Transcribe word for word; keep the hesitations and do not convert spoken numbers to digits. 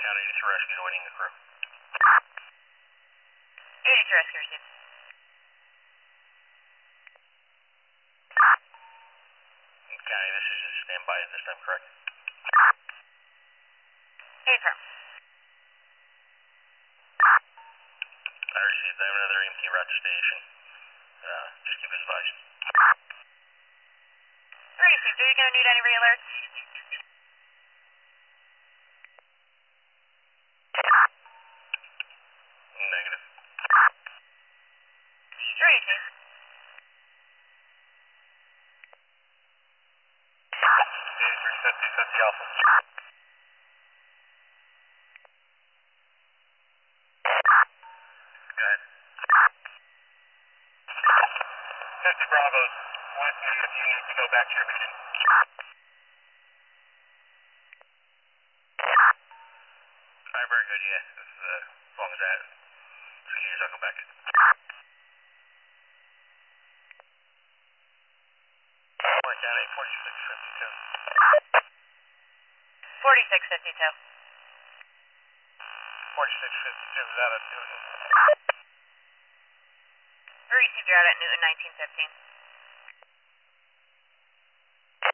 County eighty-three Rescue waiting the crew. eighty-three Rescue received. County, this is just standby at this time, correct? eight firm. I received another E M T route to station. Uh, just keep us advised. Received. Are you going to need any re-alerts? Negative. Straight, Chief. eighty-three fifty, fifty Alpha. Go ahead. fifty Bravos, with me if you need to go back to your meeting. Alright, very good, yeah. As, uh, as long as that, as soon as I'll go back. Point down eight forty-six fifty-two. forty-six fifty-two. forty-six fifty-two, is that a Newton? Received. You're out at Newton nineteen fifteen.